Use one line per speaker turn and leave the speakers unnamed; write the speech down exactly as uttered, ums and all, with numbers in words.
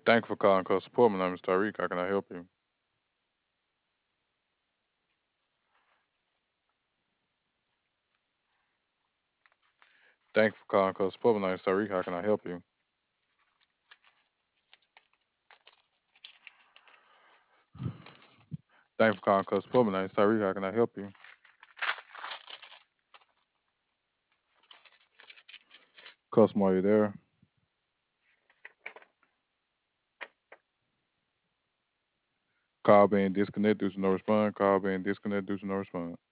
Thank you for calling customer support. My name is Tariq. How can I help you? Thank you for calling customer support. My name is Tariq. How can I help you? Thank you for calling customer support. My name is Tariq. How can I help you? Customer, are you there? Call being disconnected due to no response. Call being disconnected due to no response.